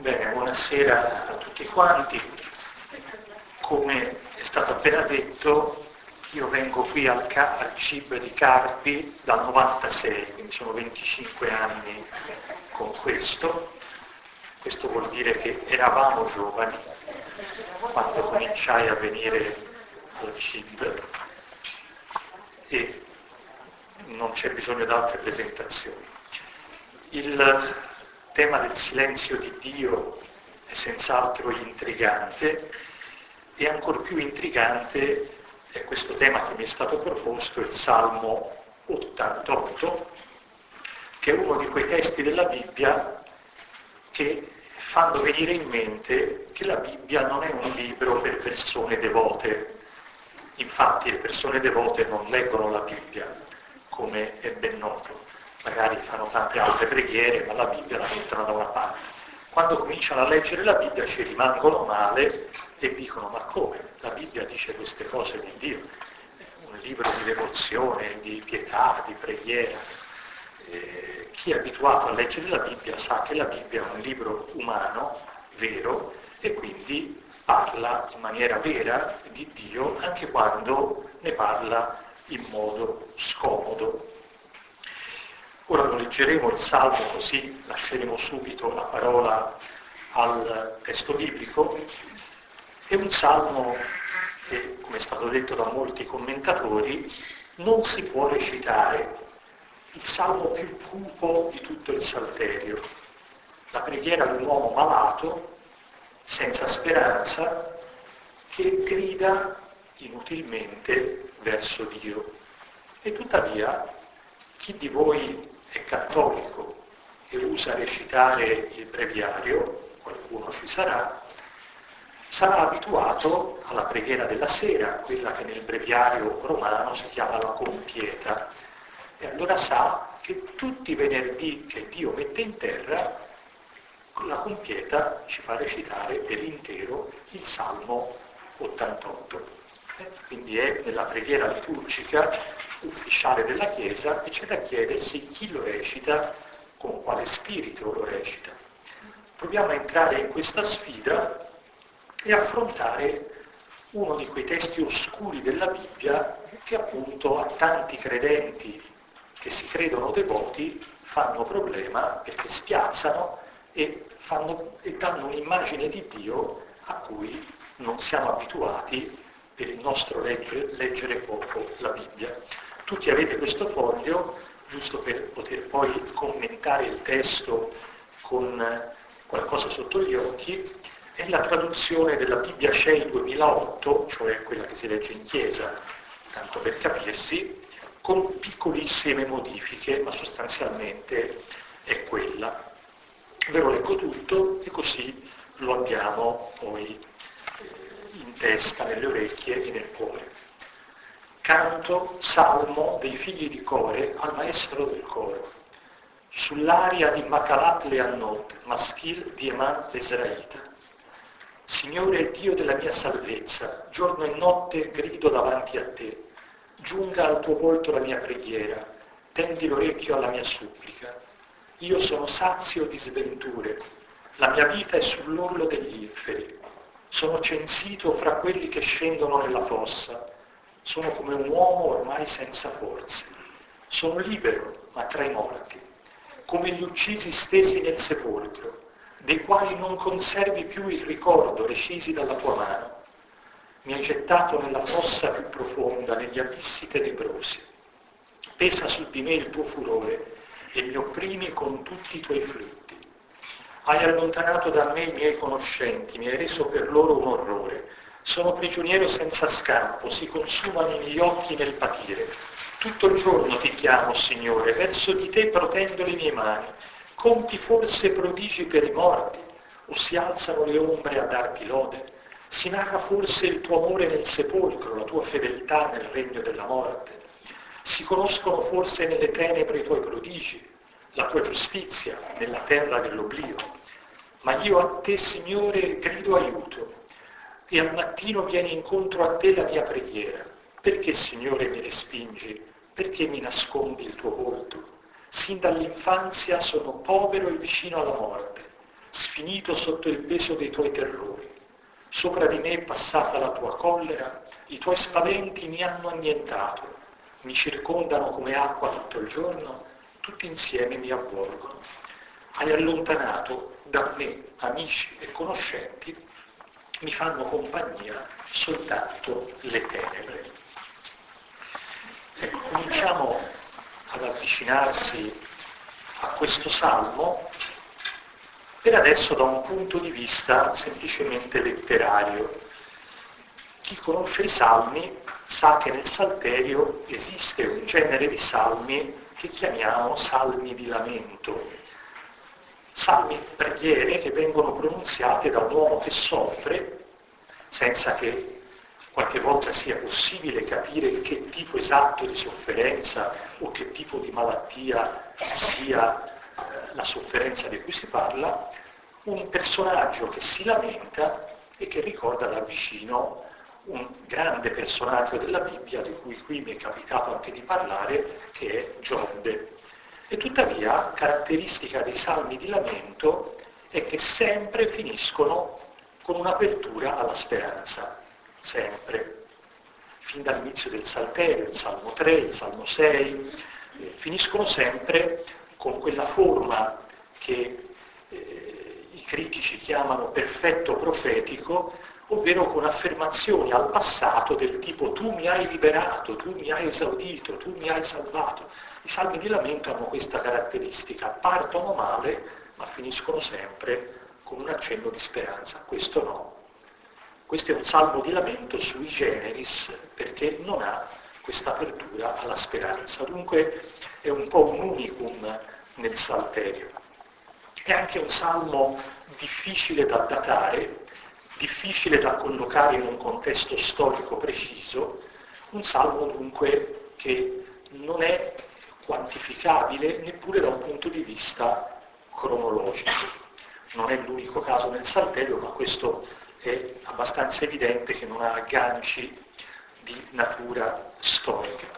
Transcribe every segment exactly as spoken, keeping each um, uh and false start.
Bene, buonasera a tutti quanti. Come è stato appena detto, io vengo qui al, Ca- al C I B di Carpi dal novantasei, quindi sono venticinque anni con questo. Questo vuol dire che eravamo giovani quando cominciai a venire al C I B e non c'è bisogno di altre presentazioni. Il tema del silenzio di Dio è senz'altro intrigante e ancor più intrigante è questo tema che mi è stato proposto, il Salmo ottantotto, che è uno di quei testi della Bibbia che fanno venire in mente che la Bibbia non è un libro per persone devote. Infatti le persone devote non leggono la Bibbia, come è ben noto. Magari fanno tante altre preghiere, ma la Bibbia la mettono da una parte. Quando cominciano a leggere la Bibbia ci rimangono male e dicono: ma come? La Bibbia dice queste cose di Dio? Un libro di devozione, di pietà, di preghiera. Eh, chi è abituato a leggere la Bibbia sa che la Bibbia è un libro umano, vero, e quindi parla in maniera vera di Dio anche quando ne parla in modo scomodo. Ora lo leggeremo il Salmo, così lasceremo subito la parola al testo biblico. È un Salmo che, come è stato detto da molti commentatori, non si può recitare. Il Salmo più cupo di tutto il Salterio. La preghiera di un uomo malato, senza speranza, che grida inutilmente verso Dio. E tuttavia, chi di voi è cattolico e usa recitare il breviario, qualcuno ci sarà, sarà abituato alla preghiera della sera, quella che nel breviario romano si chiama la compieta, e allora sa che tutti i venerdì che Dio mette in terra, la compieta ci fa recitare per intero il Salmo ottantotto. Eh, quindi è nella preghiera liturgica ufficiale della Chiesa e c'è da chiedersi chi lo recita, con quale spirito lo recita. Proviamo a entrare in questa sfida e affrontare uno di quei testi oscuri della Bibbia che appunto a tanti credenti che si credono devoti fanno problema perché spiazzano e, fanno, e danno un'immagine di Dio a cui non siamo abituati per il nostro legge, leggere poco la Bibbia. Tutti avete questo foglio, giusto per poter poi commentare il testo con qualcosa sotto gli occhi. È la traduzione della Bibbia C E I duemilaotto, cioè quella che si legge in chiesa, tanto per capirsi, con piccolissime modifiche, ma sostanzialmente è quella. Ve lo leggo tutto e così lo abbiamo poi in testa, nelle orecchie e nel cuore. Canto, salmo dei figli di Core al maestro del coro. Sull'aria di Makalat Leannot, maschil di Eman l'Esraita. Signore Dio della mia salvezza, giorno e notte grido davanti a te. Giunga al tuo volto la mia preghiera, tendi l'orecchio alla mia supplica. Io sono sazio di sventure, la mia vita è sull'orlo degli inferi. Sono censito fra quelli che scendono nella fossa. Sono come un uomo ormai senza forze. Sono libero, ma tra i morti, come gli uccisi stesi nel sepolcro, dei quali non conservi più il ricordo recisi dalla tua mano. Mi hai gettato nella fossa più profonda, negli abissi tenebrosi. Pesa su di me il tuo furore e mi opprimi con tutti i tuoi flutti. Hai allontanato da me i miei conoscenti, mi hai reso per loro un orrore. Sono prigioniero senza scampo, si consumano i miei occhi nel patire. Tutto il giorno ti chiamo, Signore, verso di te protendo le mie mani. Compi forse prodigi per i morti, o si alzano le ombre a darti lode? Si narra forse il tuo amore nel sepolcro, la tua fedeltà nel regno della morte? Si conoscono forse nelle tenebre i tuoi prodigi, la tua giustizia nella terra dell'oblio? Ma io a te, Signore, grido aiuto, e al mattino viene incontro a te la mia preghiera. Perché, Signore, mi respingi? Perché mi nascondi il tuo volto? Sin dall'infanzia sono povero e vicino alla morte. sfinito sotto il peso dei tuoi terrori. Sopra di me è passata la tua collera, i tuoi spaventi mi hanno annientato, mi circondano come acqua tutto il giorno, tutti insieme mi avvolgono. Hai allontanato da me amici e conoscenti, mi fanno compagnia soltanto le tenebre. Ecco, cominciamo ad avvicinarsi a questo salmo, per adesso da un punto di vista semplicemente letterario. Chi conosce i salmi sa che nel Salterio esiste un genere di salmi che chiamiamo salmi di lamento. Salmi, preghiere che vengono pronunziate da un uomo che soffre, senza che qualche volta sia possibile capire che tipo esatto di sofferenza o che tipo di malattia sia eh, la sofferenza di cui si parla, un personaggio che si lamenta e che ricorda da vicino un grande personaggio della Bibbia, di cui qui mi è capitato anche di parlare, che è Giobbe. E tuttavia, caratteristica dei salmi di lamento è che sempre finiscono con un'apertura alla speranza, sempre. Fin dall'inizio del Salterio, il Salmo tre, il Salmo sei, eh, finiscono sempre con quella forma che eh, i critici chiamano perfetto profetico, ovvero con affermazioni al passato del tipo tu mi hai liberato, tu mi hai esaudito, tu mi hai salvato. I salmi di lamento hanno questa caratteristica, partono male ma finiscono sempre con un accenno di speranza. Questo no. Questo è un salmo di lamento sui generis perché non ha questa apertura alla speranza. Dunque è un po' un unicum nel Salterio. È anche un salmo difficile da datare, difficile da collocare in un contesto storico preciso, un salmo dunque che non è quantificabile neppure da un punto di vista cronologico. Non è l'unico caso nel Salterio, ma questo è abbastanza evidente che non ha agganci di natura storica.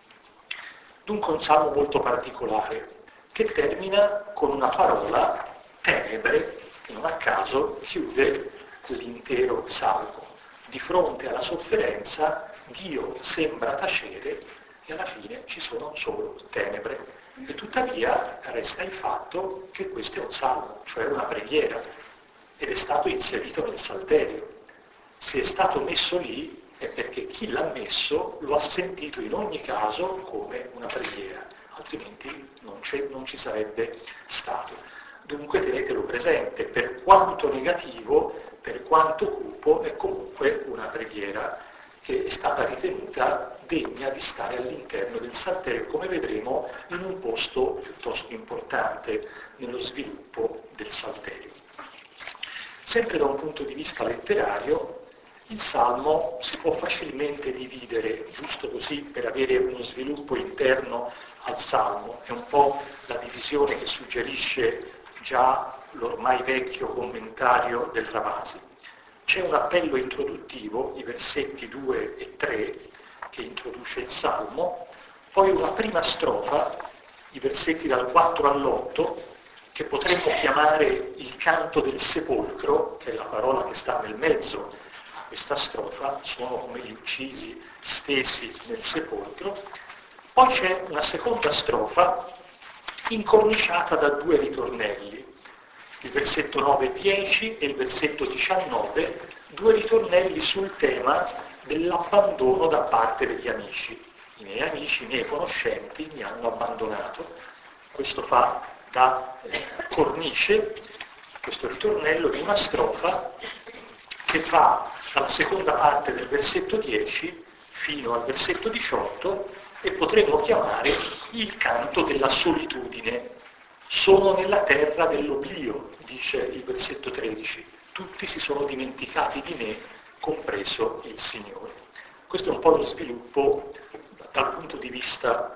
Dunque un salmo molto particolare, che termina con una parola, tenebre, che non a caso chiude l'intero salmo. Di fronte alla sofferenza Dio sembra tacere e alla fine ci sono solo tenebre. E tuttavia resta il fatto che questo è un salmo, cioè una preghiera, ed è stato inserito nel Salterio. Se è stato messo lì è perché chi l'ha messo lo ha sentito in ogni caso come una preghiera, altrimenti non, non ci sarebbe stato. Dunque tenetelo presente, per quanto negativo, per quanto cupo, è comunque una preghiera che è stata ritenuta degna di stare all'interno del Salterio, come vedremo in un posto piuttosto importante nello sviluppo del Salterio. Sempre da un punto di vista letterario, il Salmo si può facilmente dividere, giusto così per avere uno sviluppo interno al Salmo. È un po' la divisione che suggerisce già l'ormai vecchio commentario del Ravasi. C'è un appello introduttivo, i versetti due e tre, che introduce il Salmo, poi una prima strofa, i versetti dal quattro all'otto, che potremmo chiamare il canto del sepolcro, che è la parola che sta nel mezzo a questa strofa, sono come gli uccisi stesi nel sepolcro. Poi c'è una seconda strofa incorniciata da due ritornelli, il versetto nove e dieci e il versetto diciannove, due ritornelli sul tema dell'abbandono da parte degli amici. I miei amici, i miei conoscenti mi hanno abbandonato. Questo fa da eh, cornice, questo ritornello di una strofa che va dalla seconda parte del versetto dieci fino al versetto diciotto e potremmo chiamare il canto della solitudine. Sono nella terra dell'oblio, dice il versetto tredici. Tutti si sono dimenticati di me, compreso il Signore. Questo è un po' lo sviluppo dal punto di vista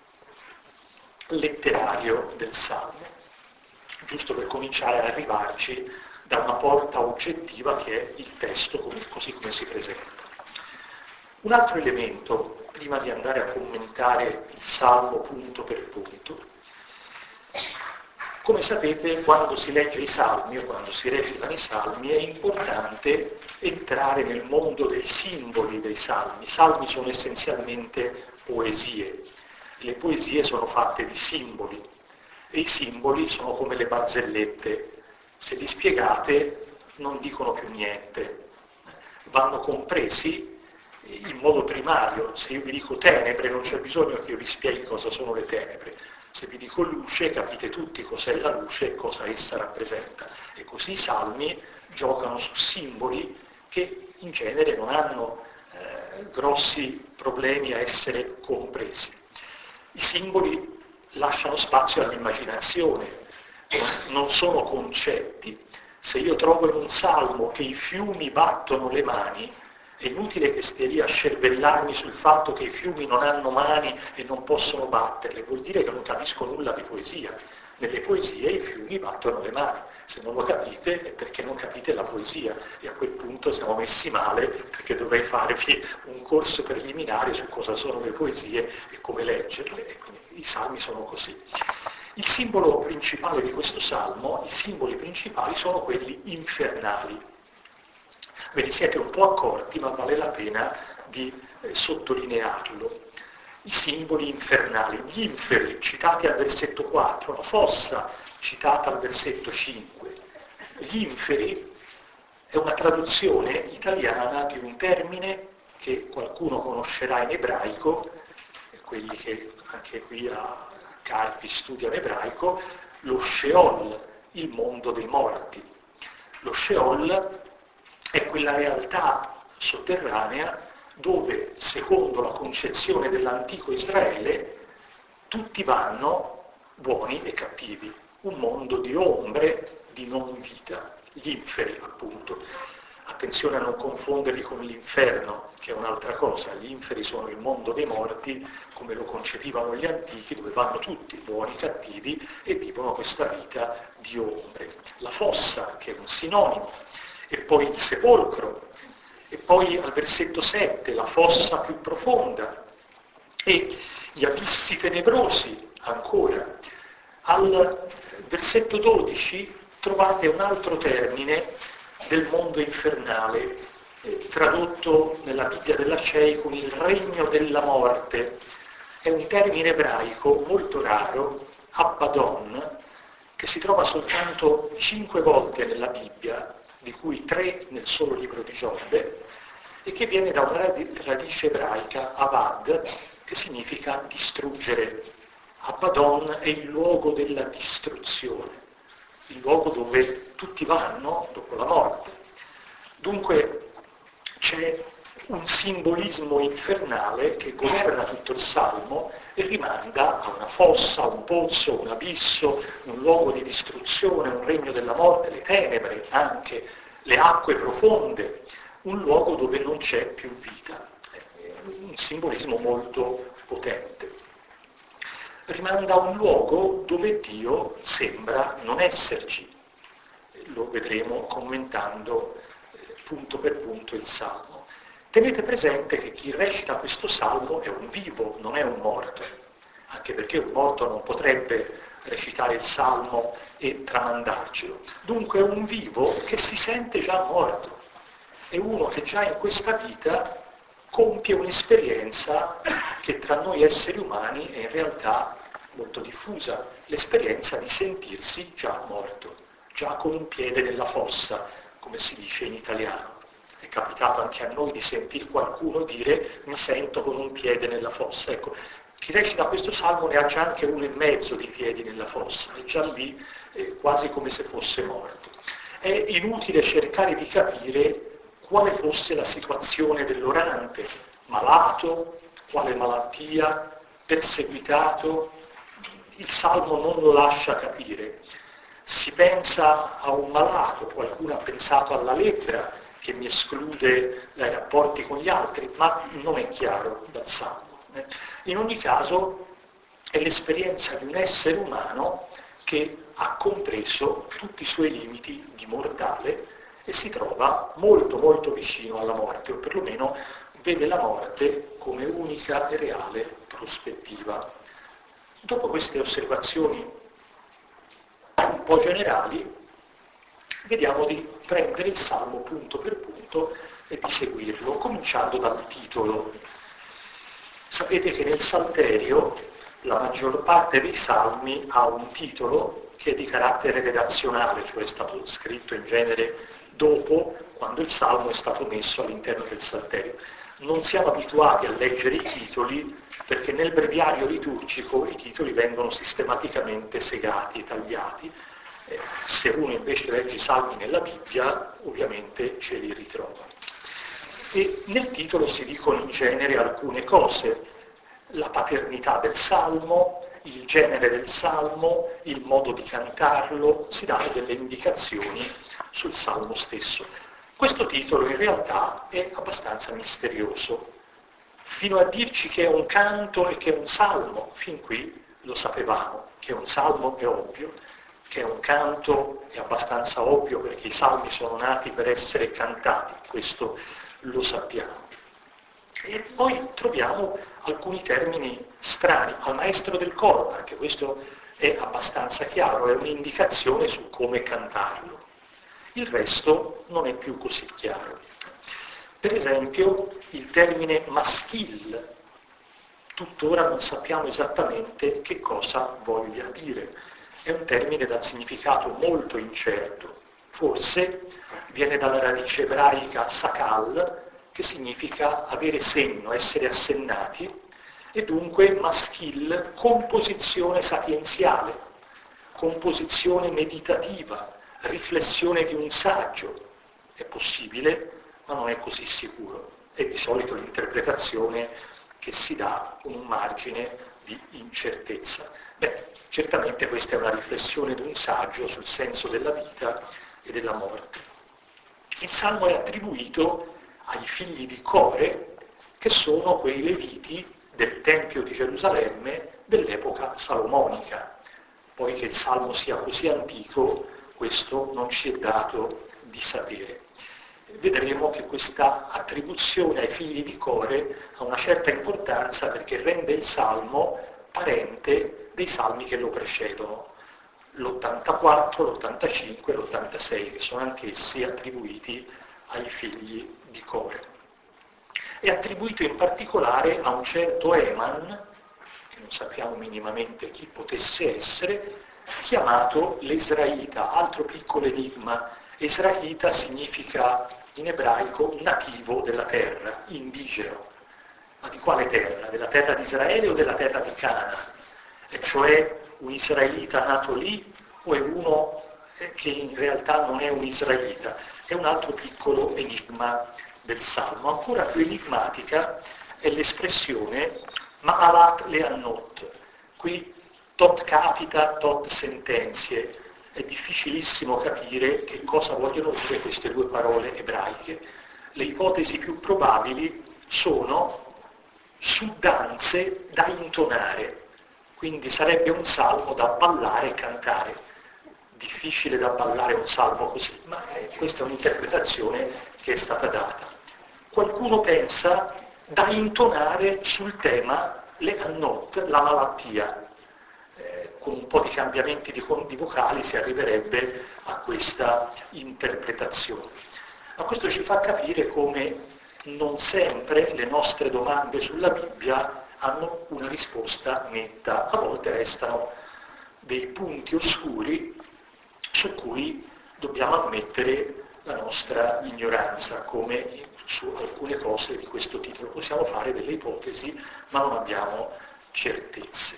letterario del Salmo, giusto per cominciare ad arrivarci da una porta oggettiva che è il testo così come si presenta. Un altro elemento, prima di andare a commentare il Salmo punto per punto, Come sapete, quando si legge i salmi o quando si recitano i salmi è importante entrare nel mondo dei simboli dei salmi. I salmi sono essenzialmente poesie. Le poesie sono fatte di simboli e i simboli sono come le barzellette. Se li spiegate non dicono più niente. Vanno compresi in modo primario. Se io vi dico tenebre non c'è bisogno che io vi spieghi cosa sono le tenebre. Se vi dico luce capite tutti cos'è la luce e cosa essa rappresenta. E così i salmi giocano su simboli che in genere non hanno eh, grossi problemi a essere compresi. I simboli lasciano spazio all'immaginazione, non sono concetti. Se io trovo in un salmo che i fiumi battono le mani, è inutile che stia lì a scervellarmi sul fatto che i fiumi non hanno mani e non possono batterle, vuol dire che non capisco nulla di poesia. Nelle poesie i fiumi battono le mani, se non lo capite è perché non capite la poesia e a quel punto siamo messi male perché dovrei farvi un corso preliminare su cosa sono le poesie e come leggerle, e quindi i salmi sono così. Il simbolo principale di questo salmo, i simboli principali sono quelli infernali. Ve ne siete un po' accorti, ma vale la pena di eh, sottolinearlo. I simboli infernali, gli inferi citati al versetto quattro, la fossa citata al versetto cinque. Gli inferi è una traduzione italiana di un termine che qualcuno conoscerà in ebraico, quelli che anche qui a Carpi studiano ebraico, lo Sheol, il mondo dei morti. Lo Sheol è quella realtà sotterranea dove, secondo la concezione dell'antico Israele, tutti vanno buoni e cattivi. Un mondo di ombre, di non vita. Gli inferi, appunto. Attenzione a non confonderli con l'inferno, che è un'altra cosa. Gli inferi sono il mondo dei morti, come lo concepivano gli antichi, dove vanno tutti, buoni e cattivi, e vivono questa vita di ombre. La fossa, che è un sinonimo, e poi il sepolcro, e poi al versetto sette la fossa più profonda, e gli abissi tenebrosi ancora. Al versetto dodici trovate un altro termine del mondo infernale, eh, tradotto nella Bibbia della C E I con il regno della morte. È un termine ebraico molto raro, Abaddon, che si trova soltanto cinque volte nella Bibbia, di cui tre nel solo libro di Giobbe, e che viene da una radice ebraica, avad, che significa distruggere. Abaddon è il luogo della distruzione, il luogo dove tutti vanno dopo la morte. Dunque c'è un simbolismo infernale che governa tutto il Salmo e rimanda a una fossa, un pozzo, un abisso, un luogo di distruzione, un regno della morte, le tenebre anche, le acque profonde, un luogo dove non c'è più vita. È un simbolismo molto potente. Rimanda a un luogo dove Dio sembra non esserci. Lo vedremo commentando eh, punto per punto il Salmo. Tenete presente che chi recita questo salmo è un vivo, non è un morto, anche perché un morto non potrebbe recitare il salmo e tramandarcelo. Dunque è un vivo che si sente già morto, è uno che già in questa vita compie un'esperienza che tra noi esseri umani è in realtà molto diffusa, l'esperienza di sentirsi già morto, già con un piede nella fossa, come si dice in italiano. È capitato anche a noi di sentire qualcuno dire mi sento con un piede nella fossa. Ecco, chi recita questo salmo ne ha già anche uno e mezzo di piedi nella fossa, è già lì eh, quasi come se fosse morto. È inutile cercare di capire quale fosse la situazione dell'orante, malato, quale malattia, perseguitato. Il salmo non lo lascia capire. Si pensa a un malato, qualcuno ha pensato alla lebbra, che mi esclude dai rapporti con gli altri, ma non è chiaro dal Salmo. In ogni caso è l'esperienza di un essere umano che ha compreso tutti i suoi limiti di mortale e si trova molto molto vicino alla morte, o perlomeno vede la morte come unica e reale prospettiva. Dopo queste osservazioni un po' generali, vediamo di prendere il Salmo punto per punto e di seguirlo, cominciando dal titolo. Sapete che nel Salterio la maggior parte dei Salmi ha un titolo che è di carattere redazionale, cioè è stato scritto in genere dopo, quando il Salmo è stato messo all'interno del Salterio. Non siamo abituati a leggere i titoli perché nel breviario liturgico i titoli vengono sistematicamente segati e tagliati. Eh, se uno invece legge i Salmi nella Bibbia, ovviamente ce li ritrova. E nel titolo si dicono in genere alcune cose: la paternità del Salmo, il genere del Salmo, il modo di cantarlo, si danno delle indicazioni sul Salmo stesso. Questo titolo in realtà è abbastanza misterioso. Fino a dirci che è un canto e che è un salmo, fin qui lo sapevamo, che è un salmo è ovvio, che è un canto è abbastanza ovvio perché i salmi sono nati per essere cantati, questo lo sappiamo. E poi troviamo alcuni termini strani, al maestro del coro, anche questo è abbastanza chiaro, è un'indicazione su come cantarlo. Il resto non è più così chiaro. Per esempio, il termine maschil, tuttora non sappiamo esattamente che cosa voglia dire. È un termine dal significato molto incerto. Forse viene dalla radice ebraica sakal, che significa avere senno, essere assennati, e dunque maschil, composizione sapienziale, composizione meditativa, riflessione di un saggio. È possibile, ma non è così sicuro. È di solito l'interpretazione che si dà con un margine di incertezza. Beh, certamente questa è una riflessione di un saggio sul senso della vita e della morte. Il Salmo è attribuito ai figli di Core, che sono quei leviti del Tempio di Gerusalemme dell'epoca salomonica. Poi che il Salmo sia così antico, questo non ci è dato di sapere. Vedremo che questa attribuzione ai figli di Core ha una certa importanza perché rende il Salmo parente dei salmi che lo precedono, l'ottantaquattro, l'ottantacinque e l'ottantasei, che sono anch'essi attribuiti ai figli di Core. È attribuito in particolare a un certo Eman, che non sappiamo minimamente chi potesse essere, chiamato l'Esraita, altro piccolo enigma. Esraita significa in ebraico nativo della terra, indigeno. Ma di quale terra? Della terra di Israele o della terra di Canaan? E cioè un israelita nato lì o è uno che in realtà non è un israelita? È un altro piccolo enigma del Salmo. Ancora più enigmatica è l'espressione Ma'alat leannot. Qui tot capita, tot sentenzie. È difficilissimo capire che cosa vogliono dire queste due parole ebraiche. Le ipotesi più probabili sono suddanze da intonare, quindi sarebbe un salmo da ballare e cantare. Difficile da ballare un salmo così, ma eh, questa è un'interpretazione che è stata data. Qualcuno pensa da intonare sul tema le annot, la malattia. Eh, con un po' di cambiamenti di, di vocali si arriverebbe a questa interpretazione. Ma questo ci fa capire come non sempre le nostre domande sulla Bibbia hanno una risposta netta, a volte restano dei punti oscuri su cui dobbiamo ammettere la nostra ignoranza, come su alcune cose di questo titolo. Possiamo fare delle ipotesi, ma non abbiamo certezze.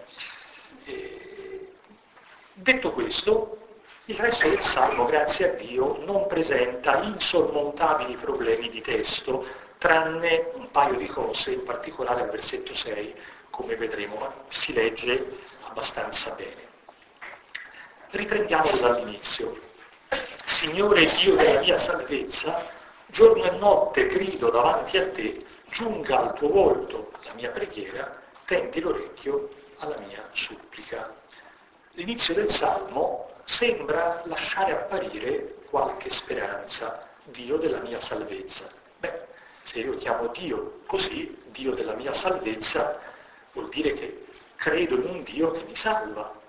E, detto questo, il resto del Salmo, grazie a Dio, non presenta insormontabili problemi di testo, tranne un paio di cose, in particolare al versetto sei, come vedremo, ma si legge abbastanza bene. Riprendiamolo dall'inizio. Signore Dio della mia salvezza, giorno e notte grido davanti a te, giunga al tuo volto la mia preghiera, tendi l'orecchio alla mia supplica. L'inizio del Salmo sembra lasciare apparire qualche speranza, Dio della mia salvezza. Beh, se io chiamo Dio così, Dio della mia salvezza, vuol dire che credo in un Dio che mi salva.